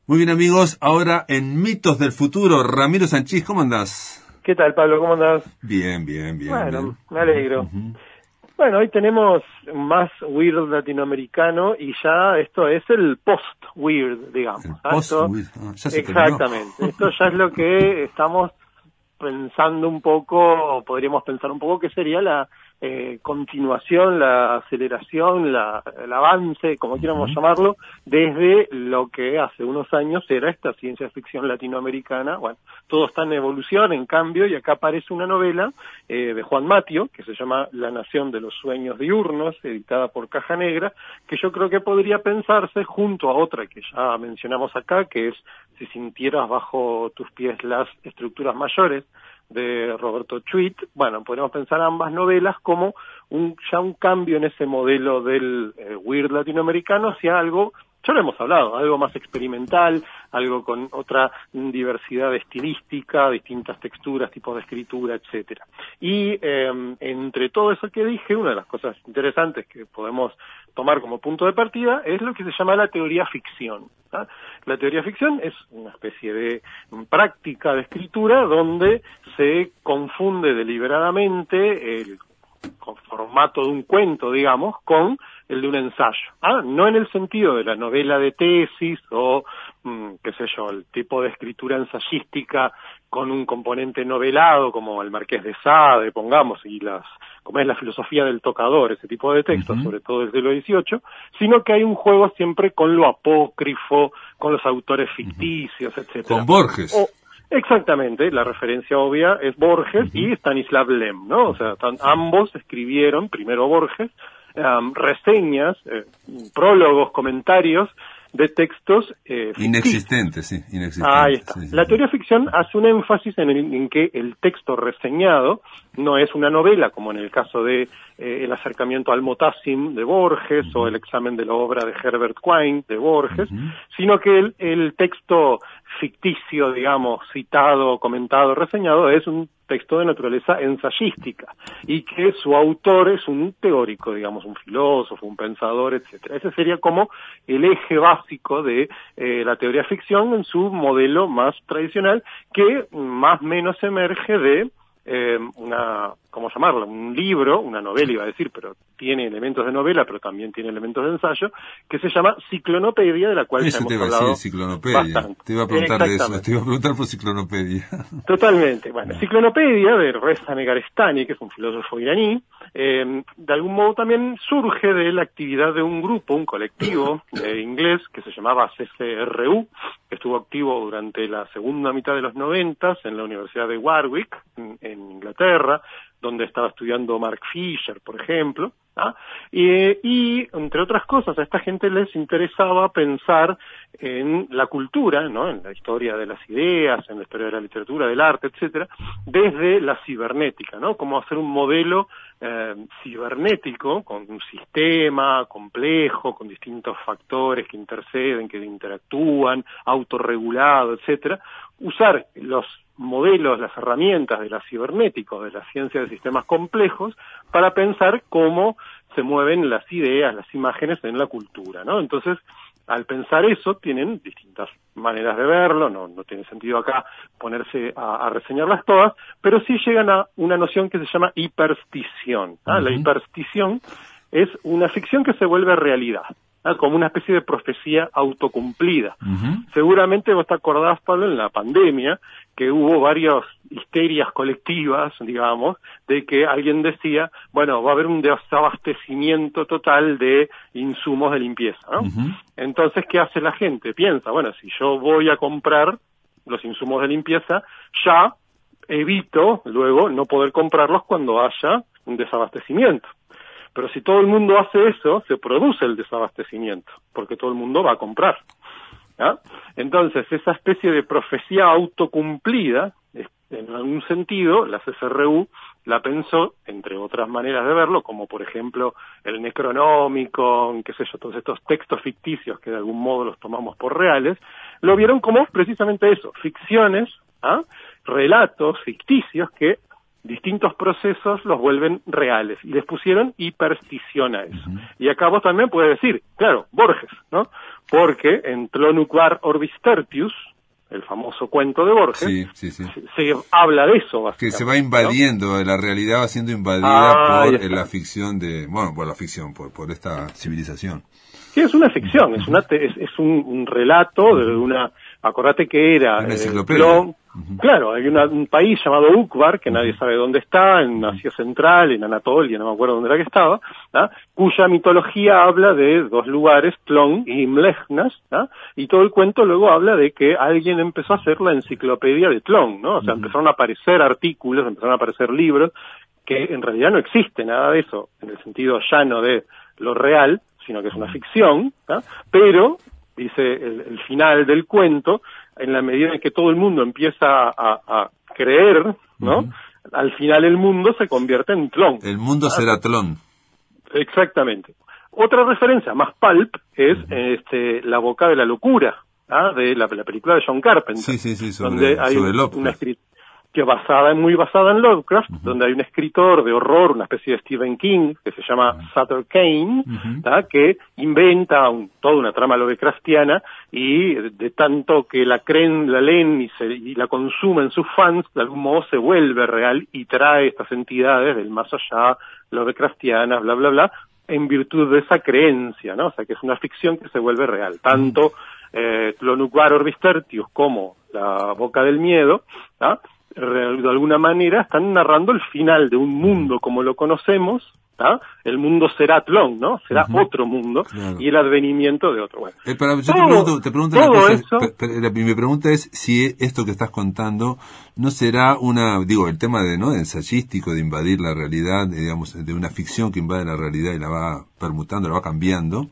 Muy bien, amigos, ahora en Mitos del Futuro, Ramiro Sanchís, ¿cómo andás? ¿Qué tal, Pablo? ¿Cómo andás? Bien. Bueno, me alegro. Bueno, hoy tenemos más weird latinoamericano y ya esto es el post-weird, digamos. El Esto, ya se terminó. exactamente. Esto ya es lo que estamos pensando un poco, podríamos pensar un poco que sería la continuación, la aceleración, el avance, como quieramos llamarlo, desde lo que hace unos años era esta ciencia ficción latinoamericana. Bueno, todo está en evolución, en cambio, y acá aparece una novela de Juan Matio, que se llama La Nación de los Sueños Diurnos, editada por Caja Negra, que yo creo que podría pensarse junto a otra que ya mencionamos acá, que es Si sintieras bajo tus pies las estructuras mayores, de Roberto Chuit. Bueno, podemos pensar ambas novelas como ya un cambio en ese modelo del weird latinoamericano hacia algo, ya lo hemos hablado, algo más experimental, algo con otra diversidad estilística, distintas texturas, tipos de escritura, etcétera. Y entre todo eso que dije, una de las cosas interesantes que podemos tomar como punto de partida es lo que se llama la teoría ficción. ¿Ah? La teoría ficción es una especie de práctica de escritura donde se confunde deliberadamente el formato de un cuento, digamos, con el de un ensayo. No en el sentido de la novela de tesis o, qué sé yo, el tipo de escritura ensayística con un componente novelado como el Marqués de Sade, pongamos, y como es la filosofía del tocador, ese tipo de textos, sobre todo desde el siglo XVIII, sino que hay un juego siempre con lo apócrifo, con los autores ficticios, etcétera. Con Borges. Exactamente, la referencia obvia es Borges y Stanislav Lem, ¿no? O sea, ambos escribieron, primero Borges, reseñas, prólogos, comentarios de textos inexistentes, sí, inexistentes. Ahí está. Sí. La teoría ficción hace un énfasis en que el texto reseñado no es una novela, como en el caso de El acercamiento al Motassim de Borges o El examen de la obra de Herbert Quine de Borges, sino que el texto ficticio, digamos, citado, comentado, reseñado, es un texto de naturaleza ensayística y que su autor es un teórico, digamos, un filósofo, un pensador, etcétera. Ese sería como el eje básico de la teoría ficción en su modelo más tradicional, que más o menos emerge de ¿cómo llamarlo? Un libro, una novela iba a decir, pero tiene elementos de novela, pero también tiene elementos de ensayo, que se llama Ciclonopedia, de la cual ya hemos hablado bastante. Te iba a preguntar de eso, te iba a preguntar por Ciclonopedia. Totalmente. Bueno, Ciclonopedia de Reza Negarestani, que es un filósofo iraní, de algún modo también surge de la actividad de un grupo, un colectivo inglés que se llamaba CCRU, que estuvo activo durante la segunda mitad de los 90 en la Universidad de Warwick, en Inglaterra, donde estaba estudiando Mark Fisher, por ejemplo, y entre otras cosas a esta gente les interesaba pensar en la cultura, ¿no? En la historia de las ideas, en la historia de la literatura, del arte, etcétera, desde la cibernética, ¿no? Cómo hacer un modelo cibernético con un sistema complejo, con distintos factores que interceden, que interactúan, autorregulado, etcétera, usar los modelos, las herramientas de la cibernética, de la ciencia de sistemas complejos, para pensar cómo se mueven las ideas, las imágenes en la cultura, ¿no? Entonces, al pensar eso, tienen distintas maneras de verlo, no tiene sentido acá ponerse a reseñarlas todas, pero sí llegan a una noción que se llama hiperstición. La hiperstición es una ficción que se vuelve realidad, como una especie de profecía autocumplida. Seguramente vos te acordás, Pablo, en la pandemia, que hubo varias histerias colectivas, digamos, de que alguien decía, bueno, va a haber un desabastecimiento total de insumos de limpieza, ¿no? Entonces, ¿qué hace la gente? Piensa, bueno, si yo voy a comprar los insumos de limpieza, ya evito luego no poder comprarlos cuando haya un desabastecimiento. Pero si todo el mundo hace eso, se produce el desabastecimiento, porque todo el mundo va a comprar. Entonces, esa especie de profecía autocumplida, en algún sentido, la CCRU la pensó, entre otras maneras de verlo, como por ejemplo el Necronómico, qué sé yo, todos estos textos ficticios que de algún modo los tomamos por reales, lo vieron como precisamente eso, ficciones, relatos ficticios que distintos procesos los vuelven reales, y les pusieron hiperstición a eso. Y acá vos también puedes decir, claro, Borges, ¿no? Porque en Tlönuqvar Orbis Tertius, el famoso cuento de Borges, se habla de eso, básicamente. Que se va invadiendo, ¿no? La realidad va siendo invadida por la ficción por esta civilización. Sí, es una ficción, es un relato de una... Acordate que era... Una enciclopedia. Claro, hay un país llamado Ukvar, que nadie sabe dónde está, en Asia Central, en Anatolia, no me acuerdo dónde era que estaba, ¿no? Cuya mitología habla de dos lugares, Tlön y Mlechnas, ¿no? Y todo el cuento luego habla de que alguien empezó a hacer la enciclopedia de Tlön, ¿no? O sea, empezaron a aparecer artículos, empezaron a aparecer libros, que en realidad no existe nada de eso, en el sentido llano de lo real, sino que es una ficción, ¿no? Pero, dice el final del cuento, en la medida en que todo el mundo empieza a creer, ¿no? Al final el mundo se convierte en Tlön. El mundo será Tlön. Exactamente. Otra referencia más pulp es La boca de la locura, ¿ah? De la película de John Carpenter. Donde hay una muy basada en Lovecraft, donde hay un escritor de horror, una especie de Stephen King, que se llama Sutter Kane, que inventa toda una trama Lovecraftiana, y de tanto que la leen y la consumen sus fans, de algún modo se vuelve real y trae estas entidades del más allá, Lovecraftianas, bla, bla, bla, en virtud de esa creencia, ¿no? O sea, que es una ficción que se vuelve real. Tanto Tlönuqvar Orbis Tertius como La boca del miedo, ¿ah? De alguna manera están narrando el final de un mundo como lo conocemos, ¿ah? El mundo será Tlön, ¿no? Será otro mundo, claro. Y el advenimiento de otro. Bueno, yo te pregunto una cosa, mi pregunta es si esto que estás contando no será el tema de ensayístico, de invadir la realidad, digamos, de una ficción que invade la realidad y la va permutando, la va cambiando,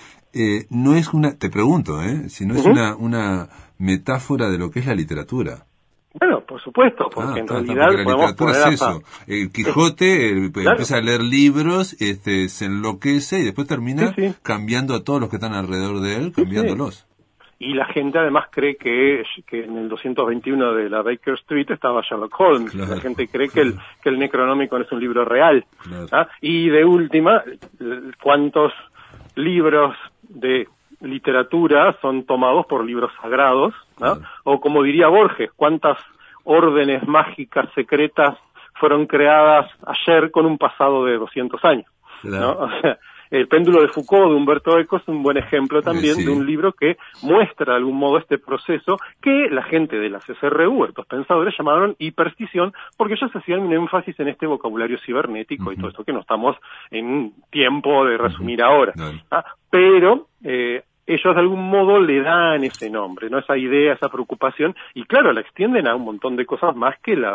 no es te pregunto, si no es una metáfora de lo que es la literatura. Bueno, por supuesto, porque en realidad porque la literatura es eso. El Quijote empieza a leer libros, se enloquece y después termina cambiando a todos los que están alrededor de él, cambiándolos. Y la gente además cree que en el 221 de la Baker Street estaba Sherlock Holmes. Claro, la gente cree que el Necronomicon es un libro real. Claro. ¿Ah? Y de última, ¿cuántos libros de literatura son tomados por libros sagrados? ¿No? Claro. O como diría Borges, ¿cuántas órdenes mágicas secretas fueron creadas ayer con un pasado de 200 años? Claro. ¿No? O sea, El péndulo de Foucault, de Humberto Eco, es un buen ejemplo también de un libro que muestra de algún modo este proceso que la gente de la CCRU, estos pensadores, llamaron hiperstición, porque ellos hacían un énfasis en este vocabulario cibernético y todo esto que no estamos en tiempo de resumir ahora. ¿Ah? Pero ellos de algún modo le dan ese nombre, ¿no? Esa idea, esa preocupación, y claro, la extienden a un montón de cosas más que la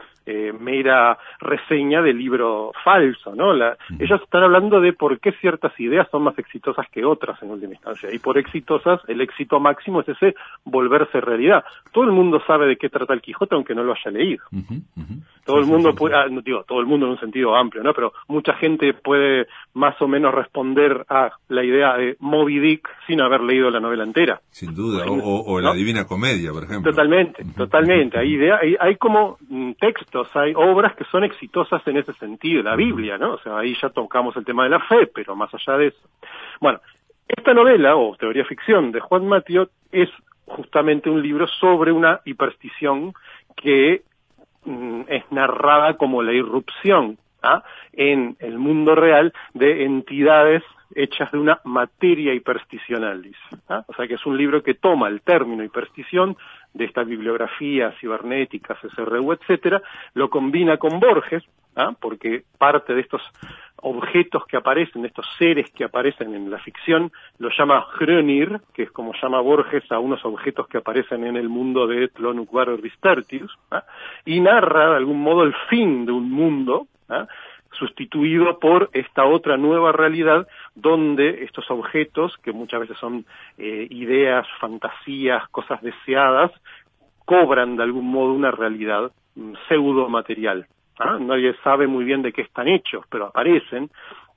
mera reseña de libro falso, ¿no? Ellos están hablando de por qué ciertas ideas son más exitosas que otras en última instancia, y por exitosas, el éxito máximo es ese volverse realidad. Todo el mundo sabe de qué trata el Quijote aunque no lo haya leído. Todo el mundo puede, no digo todo el mundo en un sentido amplio, ¿no? Pero mucha gente puede más o menos responder a la idea de Moby Dick sin haber leído la novela entera. Sin duda, o ¿no? La Divina Comedia, por ejemplo. Totalmente. Hay como textos, hay obras que son exitosas en ese sentido, la Biblia, ¿no? O sea, ahí ya tocamos el tema de la fe, pero más allá de eso. Bueno, esta novela, o teoría ficción, de Juan Mathieu, es justamente un libro sobre una hiperstición que es narrada como la irrupción en el mundo real de entidades hechas de una materia hipersticional, dice. O sea que es un libro que toma el término hiperstición de esta bibliografía cibernética, CCRU, etcétera, lo combina con Borges, porque parte de estos objetos que aparecen, estos seres que aparecen en la ficción, lo llama Hrönir, que es como llama Borges a unos objetos que aparecen en el mundo de Tlönuqvar Orbis Tertius, y narra de algún modo el fin de un mundo, sustituido por esta otra nueva realidad donde estos objetos, que muchas veces son ideas, fantasías, cosas deseadas, cobran de algún modo una realidad pseudo material. Nadie sabe muy bien de qué están hechos, pero aparecen,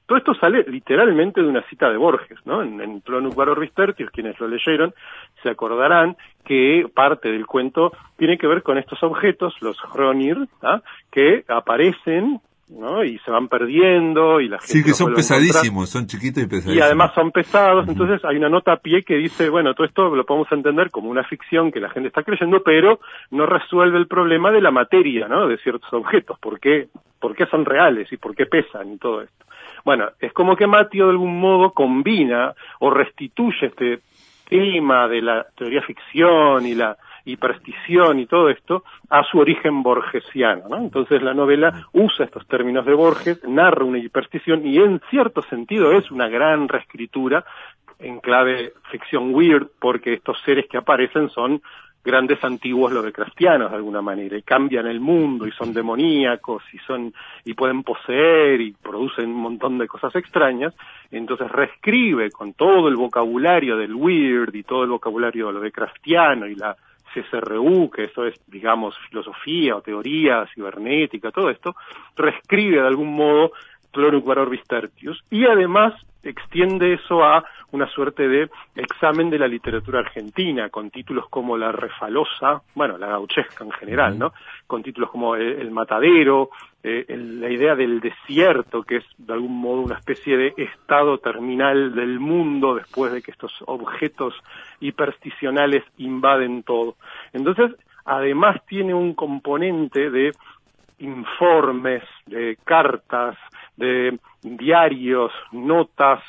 Todo esto sale literalmente de una cita de Borges, ¿no? En Pro Nunc Orbis Tertius, quienes lo leyeron se acordarán que parte del cuento tiene que ver con estos objetos, los Hronir, que aparecen, ¿no? Y se van perdiendo y la gente... Sí, que son pesadísimos, son chiquitos y pesadísimos. Y además son pesados, entonces hay una nota a pie que dice, bueno, todo esto lo podemos entender como una ficción que la gente está creyendo, pero no resuelve el problema de la materia, ¿no? De ciertos objetos, ¿por qué son reales y por qué pesan y todo esto? Bueno, es como que Mateo de algún modo combina o restituye este tema de la teoría ficción y la hiperstición y todo esto a su origen borgesiano, ¿no? Entonces la novela usa estos términos de Borges, narra una hiperstición y en cierto sentido es una gran reescritura en clave ficción weird, porque estos seres que aparecen son grandes antiguos lovecraftianos de alguna manera, y cambian el mundo y son demoníacos y pueden poseer y producen un montón de cosas extrañas. Entonces reescribe con todo el vocabulario del weird y todo el vocabulario lovecraftiano y la CSRU, que eso es, digamos, filosofía o teoría cibernética, todo esto, reescribe de algún modo Pro Nunc Orbis Tertius, y además extiende eso a una suerte de examen de la literatura argentina, con títulos como La Refalosa, bueno, la gauchesca en general, ¿no? Con títulos como El Matadero, la idea del desierto, que es de algún modo una especie de estado terminal del mundo después de que estos objetos hipersticionales invaden todo. Entonces, además tiene un componente de informes, de cartas, de diarios, notas,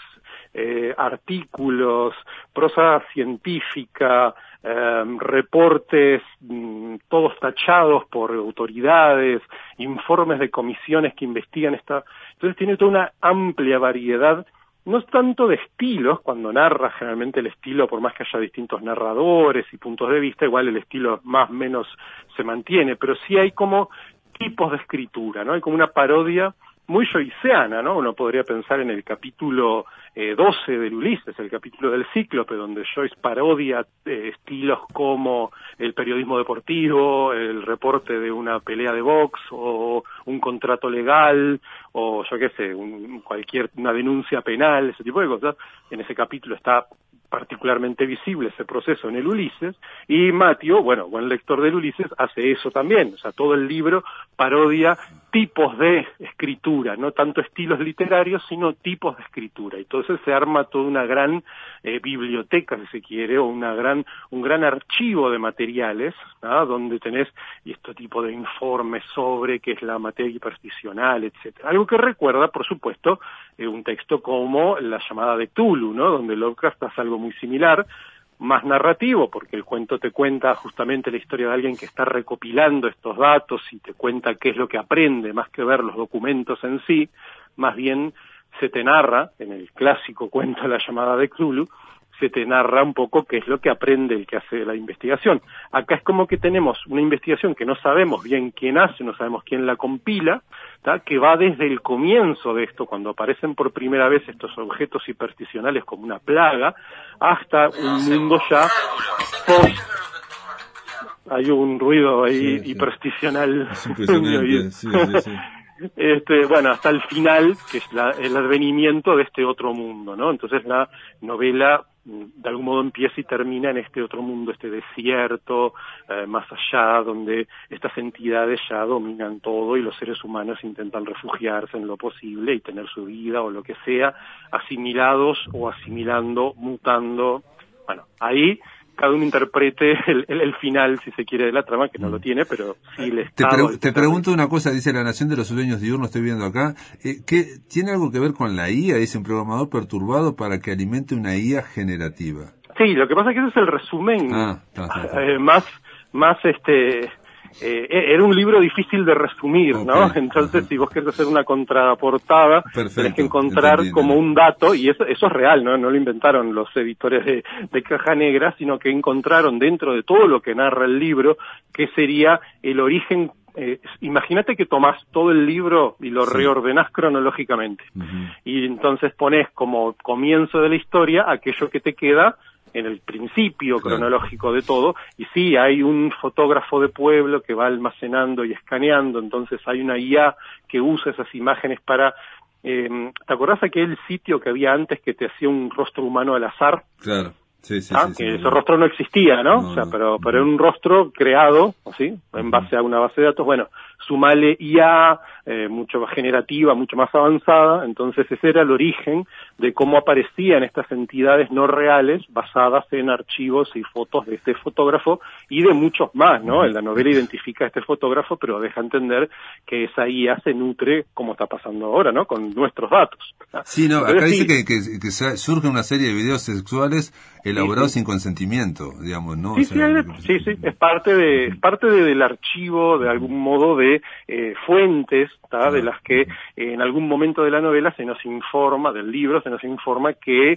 artículos, prosa científica, reportes todos tachados por autoridades, informes de comisiones que investigan esta... Entonces tiene toda una amplia variedad, no es tanto de estilos, cuando narra generalmente el estilo, por más que haya distintos narradores y puntos de vista, igual el estilo más o menos se mantiene, pero sí hay como tipos de escritura, ¿no? Hay como una parodia muy joyceana, ¿no? Uno podría pensar en el capítulo 12 del Ulises, el capítulo del Cíclope, donde Joyce parodia estilos como el periodismo deportivo, el reporte de una pelea de box, o un contrato legal, o yo qué sé, una denuncia penal, ese tipo de cosas. En ese capítulo está particularmente visible ese proceso en el Ulises, y Mateo, bueno, buen lector del Ulises, hace eso también, o sea, todo el libro parodia tipos de escritura, no tanto estilos literarios, sino tipos de escritura, y entonces se arma toda una gran biblioteca, si se quiere, o un gran archivo de materiales, ¿no? Donde tenés este tipo de informes sobre qué es la materia hipersticional, etcétera. Algo que recuerda, por supuesto, un texto como La llamada de Cthulhu, ¿no? Donde Lovecraft hace algo muy similar, más narrativo, porque el cuento te cuenta justamente la historia de alguien que está recopilando estos datos y te cuenta qué es lo que aprende, más que ver los documentos en sí, más bien se te narra, en el clásico cuento La llamada de Cthulhu, se te narra un poco qué es lo que aprende el que hace la investigación. Acá es como que tenemos una investigación que no sabemos bien quién hace, no sabemos quién la compila, ¿tá? Que va desde el comienzo de esto, cuando aparecen por primera vez estos objetos hipersticionales como una plaga, hasta un mundo ya post... Hay un ruido ahí hipersticional. Es impresionante, sí. Bueno, hasta el final, que es el advenimiento de este otro mundo, ¿no? Entonces la novela de algún modo empieza y termina en este otro mundo, este desierto, más allá, donde estas entidades ya dominan todo y los seres humanos intentan refugiarse en lo posible y tener su vida o lo que sea, asimilados o asimilando, mutando. Bueno, ahí cada uno interprete el final, si se quiere, de la trama, que no lo tiene, pero sí el estado... Te pregunto una cosa, dice La Nación de los Sueños Diurnos, estoy viendo acá, ¿qué tiene algo que ver con la IA? Dice un programador perturbado para que alimente una IA generativa. Sí, lo que pasa es que ese es el resumen más era un libro difícil de resumir, ¿no? Entonces, si vos querés hacer una contraportada, tenés que encontrar como un dato, y eso es real, ¿no? No lo inventaron los editores de Caja Negra, sino que encontraron dentro de todo lo que narra el libro, que sería el origen. Imagínate que tomás todo el libro y lo reordenás cronológicamente, y entonces pones como comienzo de la historia aquello que te queda en el principio cronológico de todo, y sí, hay un fotógrafo de pueblo que va almacenando y escaneando, entonces hay una IA que usa esas imágenes para ¿te acordás aquel sitio que había antes que te hacía un rostro humano al azar? Claro. Sí, sí, sí, que ese rostro no existía, ¿no? O sea, pero era un rostro creado, ¿sí? En base a una base de datos. Bueno, sumale IA, mucho más generativa, mucho más avanzada, entonces ese era el origen de cómo aparecían estas entidades no reales basadas en archivos y fotos de este fotógrafo y de muchos más, ¿no? En la novela identifica a este fotógrafo, pero deja entender que esa IA se nutre, como está pasando ahora, ¿no? Con nuestros datos. Sí, no, entonces, acá dice que surge una serie de videos sexuales elaborados sin consentimiento, digamos, ¿no? Sí, sí, es parte del archivo, de algún modo, de fuentes, de las que en algún momento de la novela se nos informa, del libro se nos informa que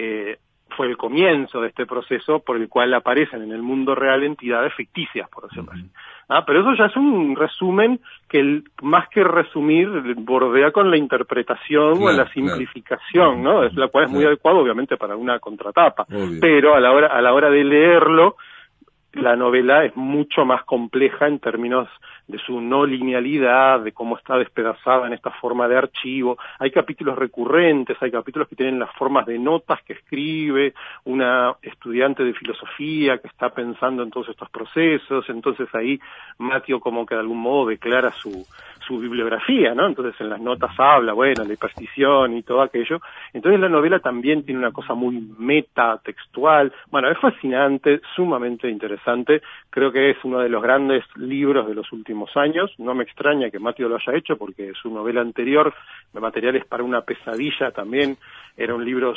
fue el comienzo de este proceso por el cual aparecen en el mundo real entidades ficticias, por decirlo así. Pero eso ya es un resumen que más que resumir bordea con la interpretación o la simplificación, ¿no? Es la cual es muy adecuado obviamente para una contratapa, pero a la hora de leerlo la novela es mucho más compleja en términos de su no linealidad, de cómo está despedazada en esta forma de archivo. Hay capítulos recurrentes, hay capítulos que tienen las formas de notas que escribe una estudiante de filosofía que está pensando en todos estos procesos, entonces ahí Mateo como que de algún modo declara su bibliografía, ¿no? Entonces en las notas habla, bueno, la hiperstición y todo aquello. Entonces la novela también tiene una cosa muy metatextual. Bueno, es fascinante, sumamente interesante. Creo que es uno de los grandes libros de los últimos años. No me extraña que Mateo lo haya hecho porque su novela anterior, Materiales para una pesadilla, también era un libro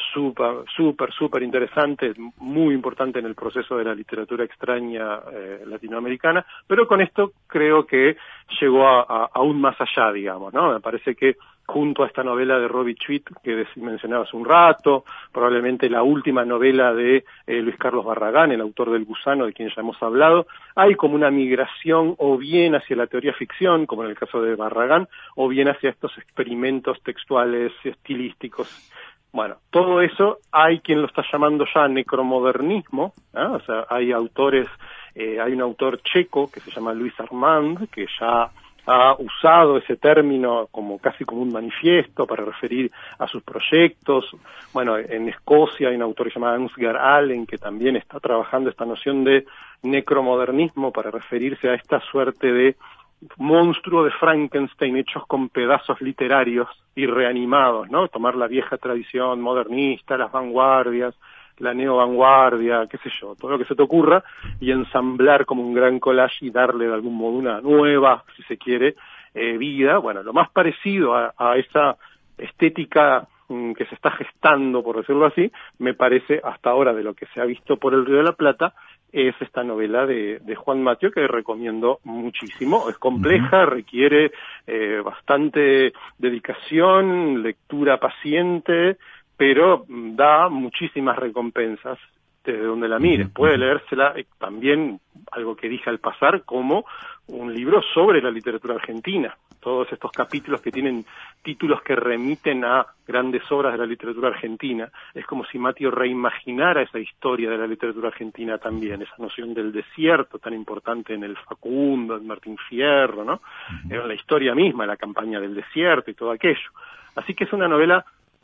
súper interesante, muy importante en el proceso de la literatura extraña latinoamericana, pero con esto creo que llegó aún más allá, digamos, ¿no? Me parece que junto a esta novela de Robbie Chwit que mencionaba hace un rato, probablemente la última novela de Luis Carlos Barragán, el autor del Gusano, de quien ya hemos hablado, hay como una migración o bien hacia la teoría ficción, como en el caso de Barragán, o bien hacia estos experimentos textuales, estilísticos. Bueno, todo eso hay quien lo está llamando ya necromodernismo, ¿eh? O sea, hay autores, hay un autor checo que se llama Luis Armand, que ya ha usado ese término casi como un manifiesto para referir a sus proyectos. Bueno, en Escocia hay un autor llamado Ansgar Allen que también está trabajando esta noción de necromodernismo para referirse a esta suerte de monstruo de Frankenstein hechos con pedazos literarios y reanimados, ¿no? Tomar la vieja tradición modernista, las vanguardias, la neovanguardia, qué sé yo, todo lo que se te ocurra, y ensamblar como un gran collage y darle de algún modo una nueva, si se quiere, vida. Bueno, lo más parecido a esa estética que se está gestando, por decirlo así, me parece hasta ahora de lo que se ha visto por el Río de la Plata, es esta novela de Juan Mateo que recomiendo muchísimo. Es compleja, requiere bastante dedicación, lectura paciente, pero da muchísimas recompensas desde donde la mires. Puede leérsela también, algo que dije al pasar, como un libro sobre la literatura argentina. Todos estos capítulos que tienen títulos que remiten a grandes obras de la literatura argentina. Es como si Mateo reimaginara esa historia de la literatura argentina también, esa noción del desierto tan importante en el Facundo, en Martín Fierro, ¿no? En la historia misma, la campaña del desierto y todo aquello. Así que es una novela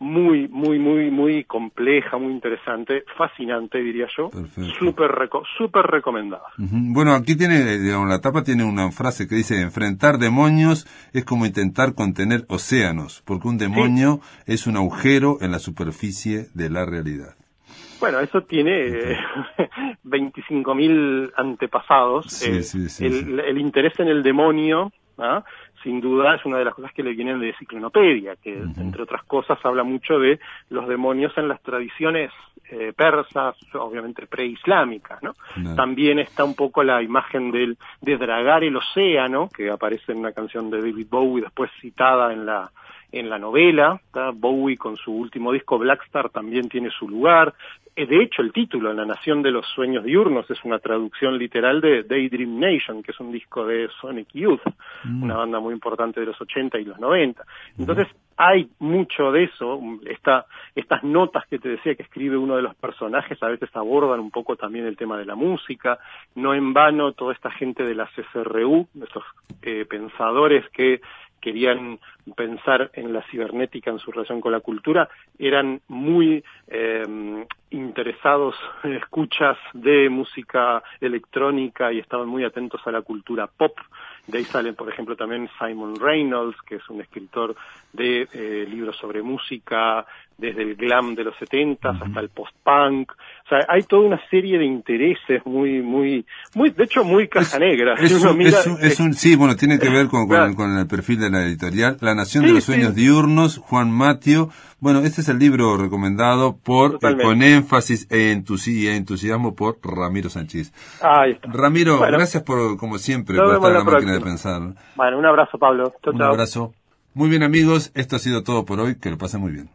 muy compleja, muy interesante, fascinante, diría yo. Súper recomendada. Bueno, aquí tiene, digamos, la tapa tiene una frase que dice: enfrentar demonios es como intentar contener océanos, porque un demonio es un agujero en la superficie de la realidad. Bueno, eso tiene 25.000 antepasados. El interés en el demonio, sin duda, es una de las cosas que le vienen de Ciclonopedia, que entre otras cosas habla mucho de los demonios en las tradiciones persas, obviamente preislámicas, ¿no? También está un poco la imagen de dragar el océano, que aparece en una canción de David Bowie, después citada en la novela. Bowie con su último disco Black Star también tiene su lugar. De hecho, el título, La Nación de los Sueños Diurnos, es una traducción literal de Daydream Nation, que es un disco de Sonic Youth, una banda muy importante de los 80 y los 90. Entonces, hay mucho de eso. Estas notas que te decía que escribe uno de los personajes a veces abordan un poco también el tema de la música. No en vano toda esta gente de la CCRU, estos pensadores que querían pensar en la cibernética en su relación con la cultura, eran muy interesados en escuchas de música electrónica y estaban muy atentos a la cultura pop. De ahí salen, por ejemplo, también Simon Reynolds, que es un escritor de libros sobre música, desde el glam de los 70s hasta el post-punk. O sea, hay toda una serie de intereses muy, de hecho, muy caja negra. Sí, bueno, tiene que ver con el perfil de la editorial. La Nación de los Sueños Diurnos, Juan Matio. Bueno, este es el libro recomendado con énfasis e entusiasmo por Ramiro Sanchís. Ahí está. Ramiro, gracias como siempre, por estar en la máquina de pensar. Bueno, un abrazo, Pablo. Chau, un abrazo. Muy bien, amigos, esto ha sido todo por hoy. Que lo pasen muy bien.